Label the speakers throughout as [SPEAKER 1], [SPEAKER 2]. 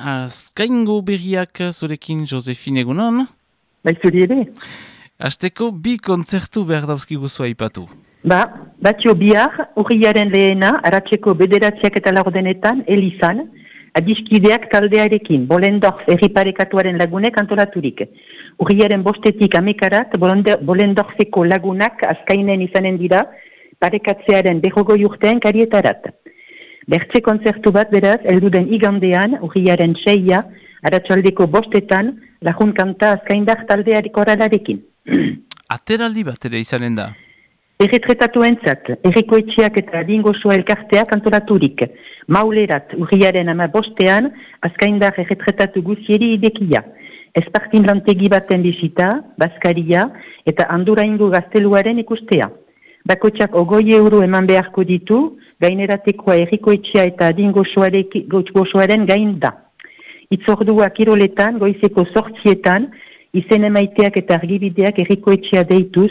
[SPEAKER 1] azkaingo berriak zurekin Josefine egunon.
[SPEAKER 2] Bai, zuri ere.
[SPEAKER 1] Hasteko bi kontzertu behar dauzkiguzu aipatu.
[SPEAKER 2] Batio bihar, urriaren lehena, aratzeko bederatziak eta laurdenetan, Elizan, adiskideak taldearekin, Bolendorf erriparekatuaren lagunek antolaturik. Urriaren bostetik amekarat, Bolendorfeko lagunak azkainen izanen dira, parekatzearen 40 urtean karietarat. Bertze kontzertu bat beraz, elduden igandean, urriaren 6a, aratzaldeko bostetan, lagun kanta azkaindar taldeariko oralarekin.
[SPEAKER 1] Ateraldi bat ere izanen da?
[SPEAKER 2] Erretretatuentzat, errikoetxeak eta adingosoa elkarteak antolaturik. Maulerat, urriaren 15ean, azkaindar erretretatu guzieri idekia. Espartin lantegi baten bisita, Baskaria eta Anduraingo gazteluaren ikustea. Bakotxak 20 euro eman beharko ditu, gaineratekoa errikoetxea eta adingosoaren gain da. Itzordua kiroletan, goizeko 8etan, izen emaiteak eta argibideak errikoetxea deituz,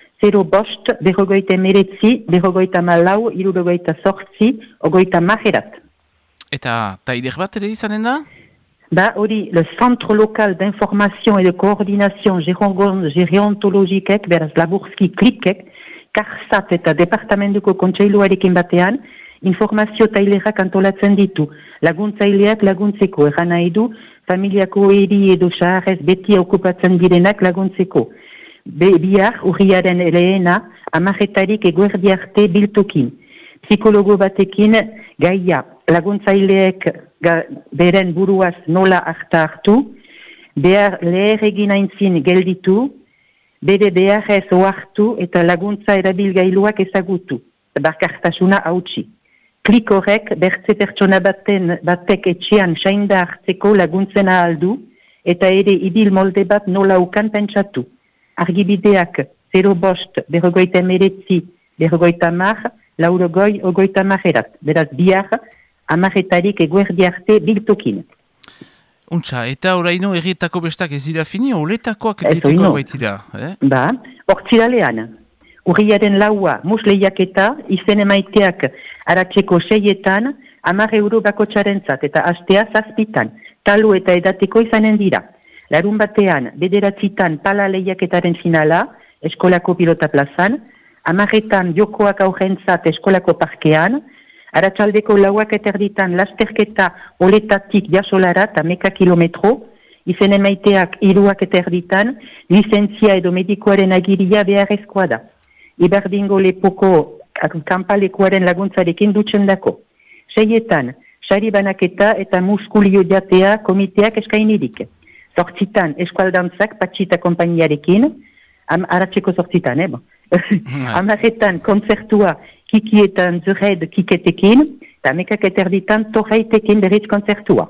[SPEAKER 2] 0 berrogeita meretzi, berrogeita malau, 68, ogoita majerat.
[SPEAKER 1] Eta taider bat ere izanen da?
[SPEAKER 2] Hori, le Centre Local d'Information et de Coordination Gerontologikek, beraz Laburski klikek, Karsat eta Departamentuko Kontseiluarekin batean, informazio tailerak antolatzen ditu. Laguntzaileak laguntzeko, eran nahi du, familiako eri edo saharrez beti okupatzen direnak laguntzeko. Bihar, urriaren lehena, 10 eguerdi arte biltokin. Psikologo batekin gaia laguntzaileek beren buruaz nola hartu, behar leher egin aintzin gelditu, bere beharrez ohartu eta laguntza erabilgailuak ezagutu, barkartasuna hautsi. Klik horrek bertze pertsona batek etxean sainda hartzeko laguntzen ahaldu eta ere ibil molde bat nola ukan pentsatu. Argibideak 0 berrogeita meretzi, berrogeita mar, laurogoi, ogoita majerat. Beraz bihar, 10 eguerdi arte biltokin.
[SPEAKER 1] Untxa, eta oraino errietako bestak ez dira fini, oletakoak egiteko baitira.
[SPEAKER 2] Hortziralean, urriaren laua musleiaketa, izen emaiteak aratzeko 6etan, 10 euro bakotxarentzat eta astea 7, talu eta edateko izanen dira. Larun batean, bederatzitan pala lehiaketaren finala, eskolako pilota plazan, 10etan jokoak aurrentzat eskolako parkean, aratzaldeko lauak eterditan lasterketa oletatik jasolarat 10 kilometro, izen emaiteak 3 eterditan, lizentzia edo medikoaren agiria beharrezkoa da. Iberdingo lepoko kanpalekuaren laguntzarekin dutzen dako. 6etan, sari banaketa eta muskulio jatea komiteak eskainirik. 8etan, eskualdantzak patxita kompainiarekin, aratzeko 8etan, 10etan, kontzertua kikietan zurred kiketekin, eta 10 eterditan torreitekin berriz kontzertua.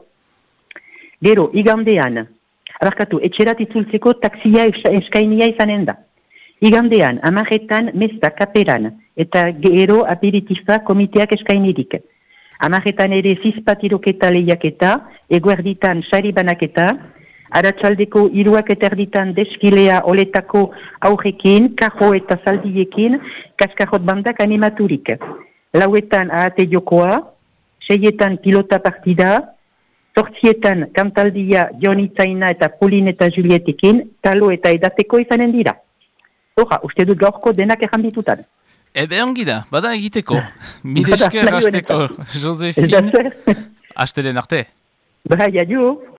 [SPEAKER 2] Gero, igandean, etxerat itzultzeko taksia eskainia izanen da. Igandean, 10etan mesta kaperan, eta gero aperitifa komiteak eskainirik. 10etan ere zizpatiroketa lehiaketa, eguerditan sari banaketa, aratzaldeko 3 eterditan deskilea oletako aurrekin, kajo eta zaldiekin, kaskarrot bandak animaturik. 4etan ahate jokoa, 6etan pilota partida, 8etan kantaldia Jon Itzaina eta Polin eta Julietekin, talo eta edateko izanen dira. Uste dut gaurko denak erranditutan.
[SPEAKER 1] Ebe ongi da, bada egiteko. Milesker hasteko, Josefine. Hastelen arte.
[SPEAKER 2] Adio.